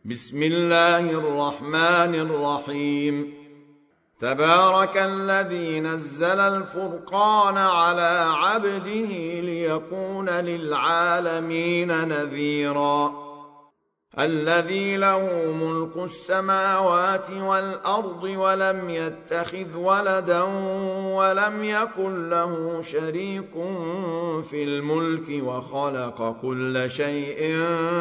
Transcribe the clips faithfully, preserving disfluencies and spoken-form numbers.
بسم الله الرحمن الرحيم. تبارك الذي نزل الفرقان على عبده ليكون للعالمين نذيرا. الذي له ملك السماوات والأرض ولم يتخذ ولدا ولم يكن له شريك في الملك وخلق كل شيء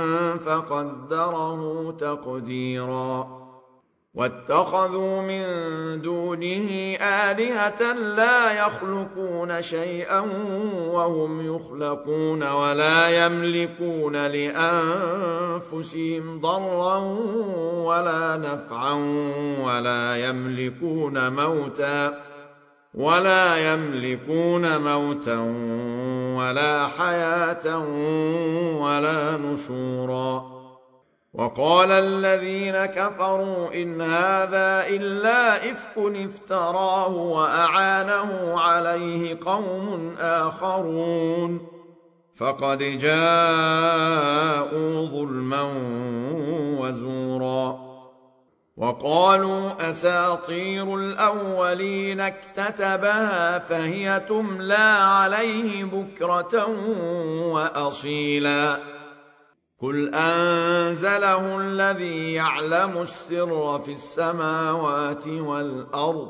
فقدره تقديرا. واتخذوا من دونه آلهة لا يخلقون شيئا وهم يخلقون ولا يملكون لأنفسهم ضرا ولا نفعا ولا يملكون موتا ولا يملكون موتا ولا حياة ولا نشورا. وقال الذين كفروا إن هذا إلا إفك افتراه وأعانه عليه قوم آخرون فقد جاءوا ظلما وزورا. وقالوا أساطير الأولين اكتتبها فهي تملى عليه بكرة وأصيلا. قل أنزله الذي يعلم السر في السماوات والأرض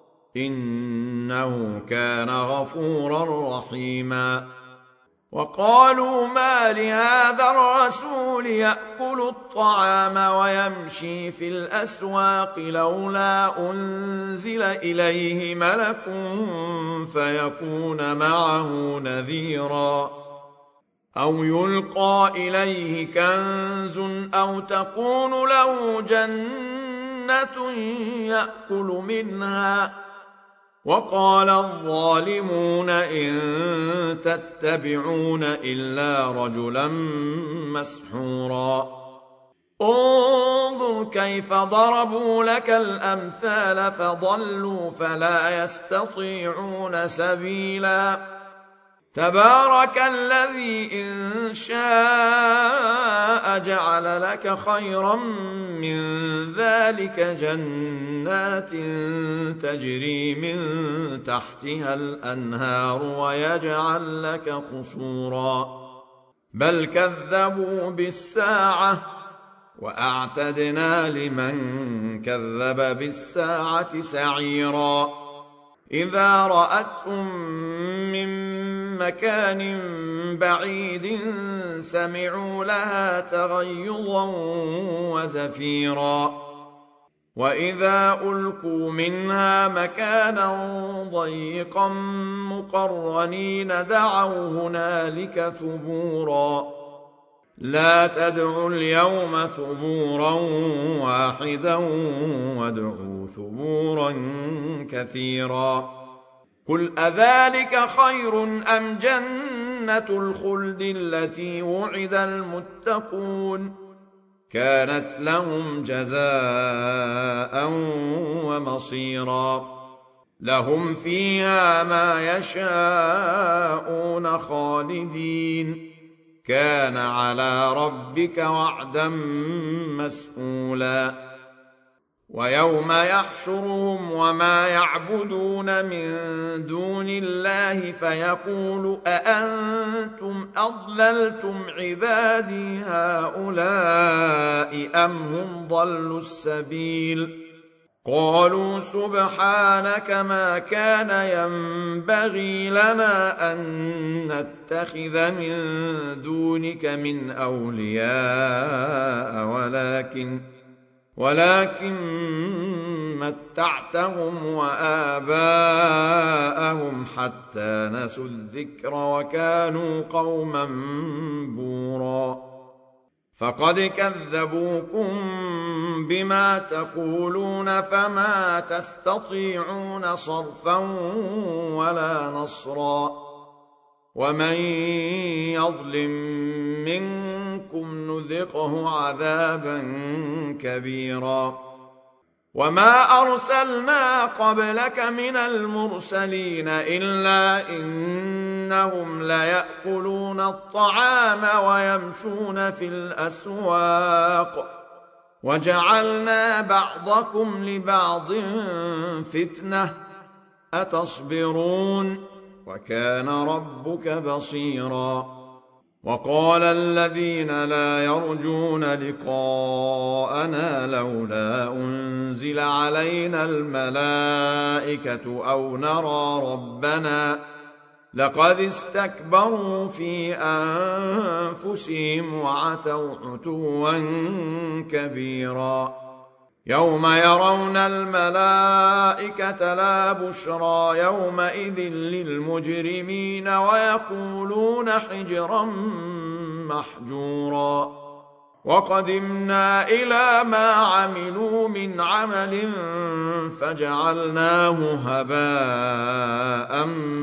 إنه كان غفورا رحيما. وقالوا ما لهذا الرسول يأكل الطعام ويمشي في الأسواق لولا أنزل إليه ملك فيكون معه نذيرا أو يلقى إليه كنز أو تكون له جنة يأكل منها. وقال الظالمون إن تتبعون إلا رجلا مسحورا. انظر كيف ضربوا لك الأمثال فضلوا فلا يستطيعون سبيلا. تبارك الذي إن شاء جعل لك خيرا من ذلك جنات تجري من تحتها الأنهار ويجعل لك قصورا. بل كذبوا بالساعة وأعتدنا لمن كذب بالساعة سعيرا. إذا رأتهم من مكان بعيد سمعوا لها تغيظا وزفيرا. وإذا ألقوا منها مكانا ضيقا مقرنين دعوا هنالك ثبورا. لا تدعوا اليوم ثبورا واحدا وادعوا ثبورا كثيرا. قل أذلك خير أم جنة الخلد التي وعد المتقون كانت لهم جزاء ومصيرا. لهم فيها ما يشاءون خالدين كان على ربك وعدا مسئولا. ويوم يحشرهم وما يعبدون من دون الله فيقول أأنتم أضللتم عبادي هؤلاء أم هم ضلوا السبيل. قالوا سبحانك ما كان ينبغي لنا أن نتخذ من دونك من أولياء ولكن ولكن متعتهم وآباءهم حتى نسوا الذكر وكانوا قوما بورا. فقد كذبوكم بما تقولون فما تستطيعون صرفا ولا نصرا. ومن يظلم منكم نذقه عذابا كبيرا. وما أرسلنا قبلك من المرسلين إلا إنهم ليأكلون الطعام ويمشون في الأسواق وجعلنا بعضكم لبعض فتنة أتصبرون وكان ربك بصيرا. وقال الذين لا يرجون لقاءنا لولا أنزل علينا الملائكة أو نرى ربنا لقد استكبروا في أنفسهم وعتوا عتوا كبيرا. يوم يرون الملائكة لا بشرى يومئذ للمجرمين ويقولون حجرا محجورا. وقدمنا إلى ما عملوا من عمل فجعلناه هباء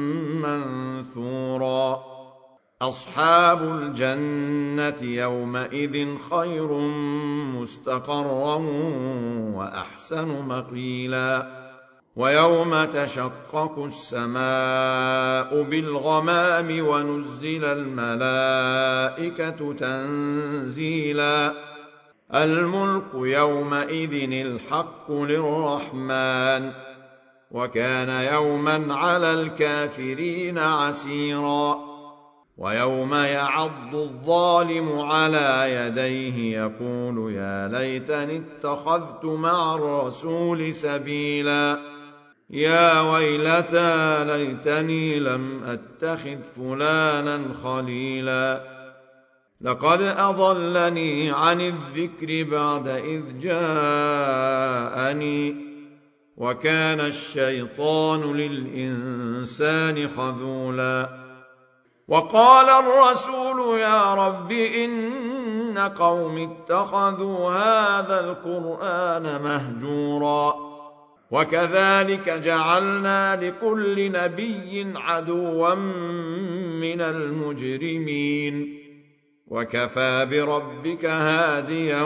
منثورا. أصحاب الجنة يومئذ خير مستقرا وأحسن مقيلا. ويوم تشقق السماء بالغمام ونزل الملائكة تنزيلا. الملك يومئذ الحق للرحمن وكان يوما على الكافرين عسيرا. ويوم يعض الظالم على يديه يقول يا ليتني اتخذت مع الرسول سبيلا. يا ويلتى ليتني لم أتخذ فلانا خليلا لقد أضلني عن الذكر بعد إذ جاءني وكان الشيطان للإنسان خذولا. وقال الرسول يا رب إن قوم اتخذوا هذا القرآن مهجورا. وكذلك جعلنا لكل نبي عدوا من المجرمين وكفى بربك هاديا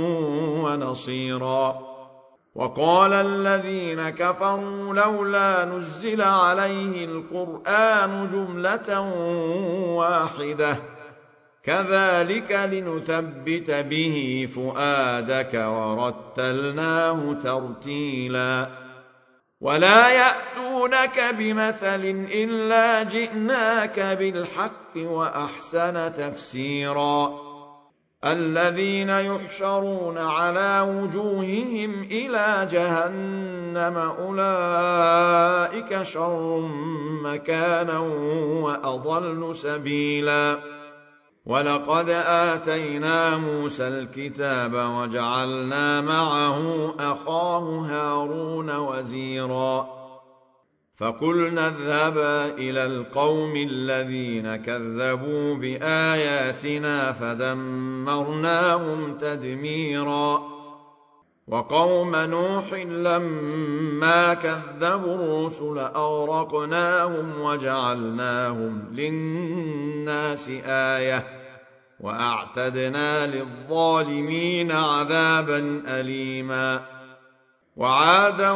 ونصيرا. وقال الذين كفروا لولا نزل عليه القرآن جملة واحدة كذلك لنثبت به فؤادك ورتلناه ترتيلا. ولا يأتونك بمثل إلا جئناك بالحق وأحسن تفسيرا. الذين يحشرون على وجوههم إلى جهنم أولئك شر مكانا وأضل سبيلا. ولقد آتينا موسى الكتاب وجعلنا معه أخاه هارون وزيرا. فقلنا اذهبا إلى القوم الذين كذبوا بآياتنا فدمرناهم تدميرا. وقوم نوح لما كذبوا الرسل أغرقناهم وجعلناهم للناس آية وأعتدنا للظالمين عذابا أليما. وعادا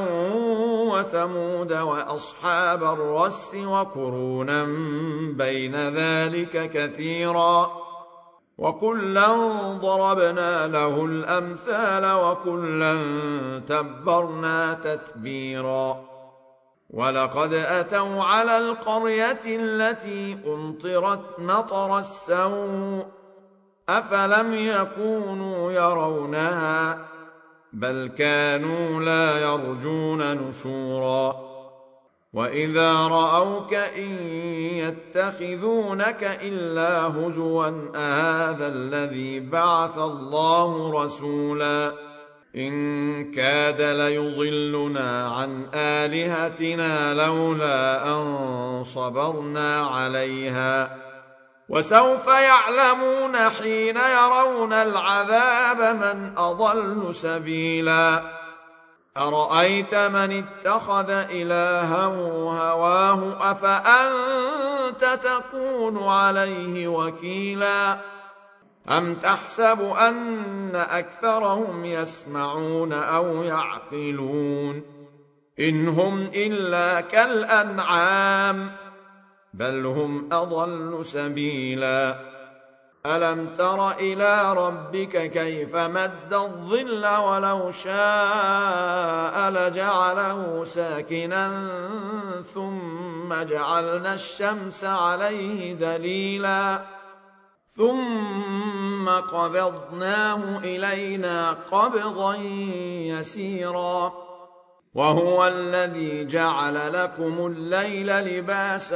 وثمود وأصحاب الرس وقرونا بين ذلك كثيرا. وكلا ضربنا له الأمثال وكلا تبرنا تتبيرا. ولقد أتوا على القرية التي أمطرت مطر السوء أفلم يكونوا يرونها بل كانوا لا يرجون نشورا. وإذا رأوك إن يتخذونك إلا هزوا أهذا الذي بعث الله رسولا إن كاد ليضلنا عن آلهتنا لولا أن صبرنا عليها. وسوف يعلمون حين يرون العذاب من أضل سبيلا. أرأيت من اتخذ إلهه هواه أفأنت تكون عليه وكيلا. أم تحسب أن أكثرهم يسمعون أو يعقلون إن هم إلا كالأنعام بل هم أضل سبيلا. ألم تر إلى ربك كيف مد الظل ولو شاء لجعله ساكنا ثم جعلنا الشمس عليه دليلا ثم قبضناه إلينا قبضا يسيرا وهو الذي جعل لكم الليل لباسا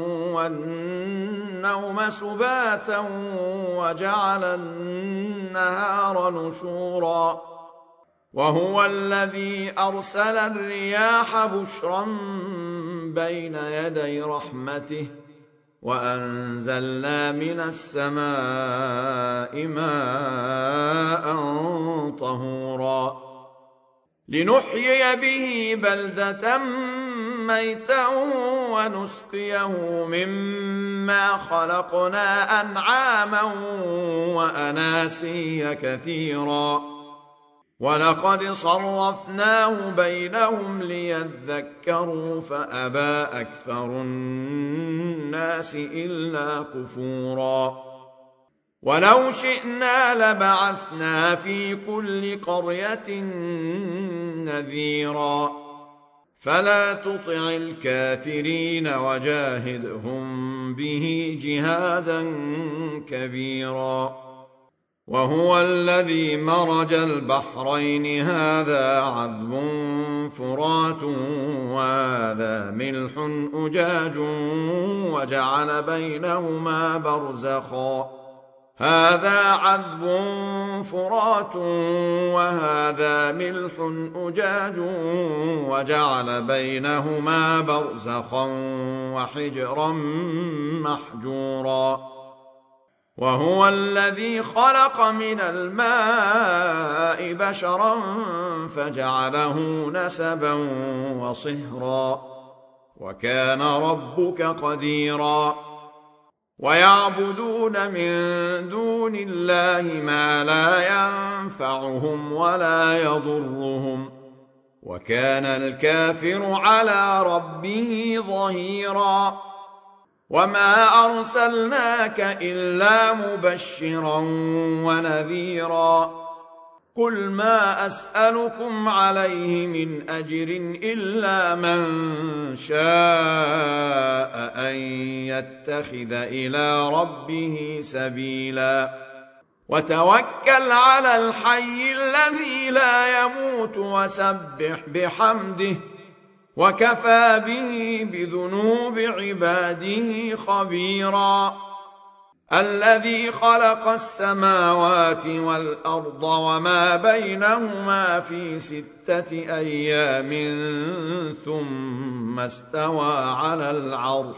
والنوم سباتا وجعل النهار نشورا وهو الذي أرسل الرياح بشرا بين يدي رحمته وأنزلنا من السماء ماء طهورا لنحيي به بلدة ميتا ونسقيه مما خلقنا أنعاما وأناسيا كثيرا ولقد صرفناه بينهم ليذكروا فأبى أكثر الناس إلا كفورا ولو شئنا لبعثنا في كل قرية نذيرا فلا تطع الكافرين وجاهدهم به جهادا كبيرا وهو الذي مرج البحرين هذا عذب فرات وهذا ملح أجاج وجعل بينهما برزخا هذا عذب فرات وهذا ملح أجاج وجعل بينهما برزخا وحجرا محجورا وهو الذي خلق من الماء بشرا فجعله نسبا وصهرا وكان ربك قديرا ويعبدون من دون الله ما لا ينفعهم ولا يضرهم وكان الكافر على ربه ظهيرا وما أرسلناك إلا مبشرا ونذيرا قل ما أسألكم عليه من أجر إلا من شاء أن يتخذ إلى ربه سبيلا وتوكل على الحي الذي لا يموت وسبح بحمده وكفى به بذنوب عباده خبيرا الذي خلق السماوات والأرض وما بينهما في ستة أيام ثم استوى على العرش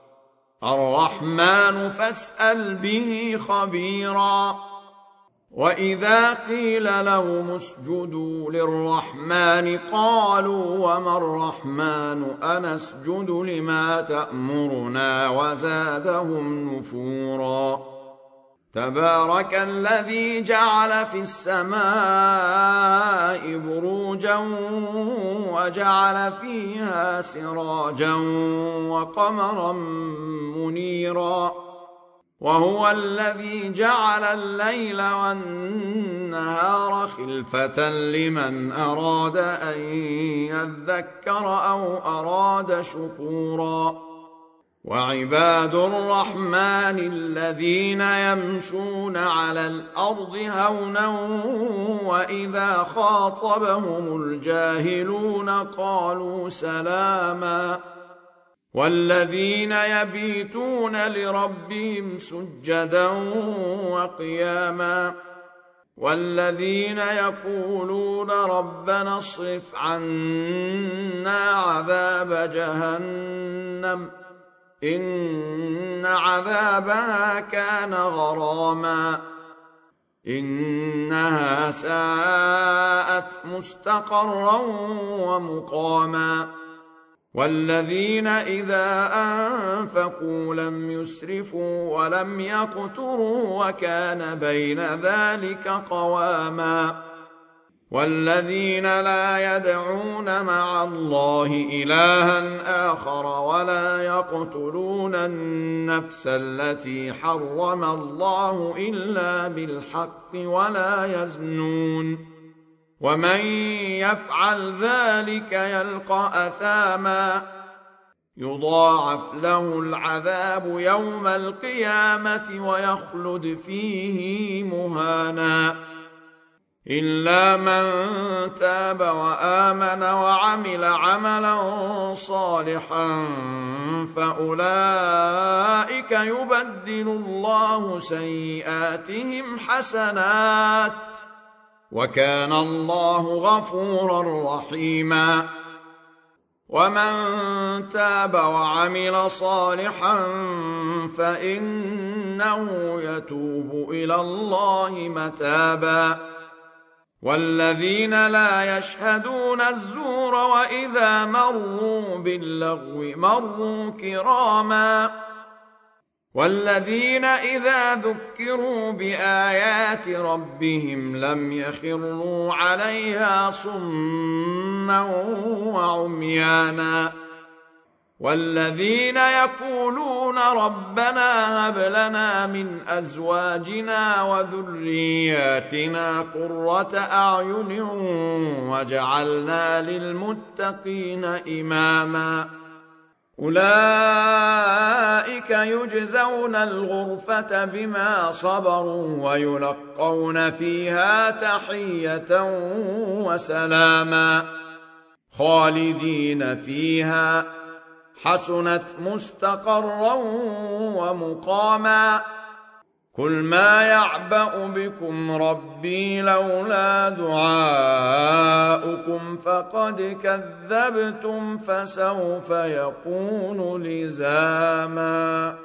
الرحمن فاسأل به خبيرا وإذا قيل لهم اسجدوا للرحمن قالوا وما الرحمن أنسجد لما تأمرنا وزادهم نفورا تبارك الذي جعل في السماء بروجا وجعل فيها سراجا وقمرا منيرا وهو الذي جعل الليل والنهار خلفة لمن أراد أن يذكر أو أراد شكورا وعباد الرحمن الذين يمشون على الأرض هونا وإذا خاطبهم الجاهلون قالوا سلاما والذين يبيتون لربهم سجدا وقياما والذين يقولون ربنا اصرف عنا عذاب جهنم إن عذابها كان غراما إنها ساءت مستقرا ومقاما والذين إذا أنفقوا لم يسرفوا ولم يقتروا وكان بين ذلك قواما والذين لا يدعون مع الله إلها آخر ولا يقتلون النفس التي حرم الله إلا بالحق ولا يزنون ومن يفعل ذلك يلقى أثاما يضاعف له العذاب يوم القيامة ويخلد فيه مهانا إلا من تاب وآمن وعمل عملا صالحا فأولئك يبدل الله سيئاتهم حسنات وكان الله غفورا رحيما ومن تاب وعمل صالحا فإنه يتوب إلى الله متابا والذين لا يشهدون الزور وإذا مروا باللغو مروا كراما والذين إذا ذكروا بآيات ربهم لم يخروا عليها صما وعميانا والذين يقولون ربنا هب لنا من أزواجنا وذرياتنا قرة أعين واجعلنا للمتقين إماما أولئك يجزون الغرفة بما صبروا ويلقون فيها تحية وسلاما خالدين فيها حسنت مستقرا ومقاما قل ما يعبأ بكم ربي لولا دعاؤكم فقد كذبتم فسوف يكون لزاما.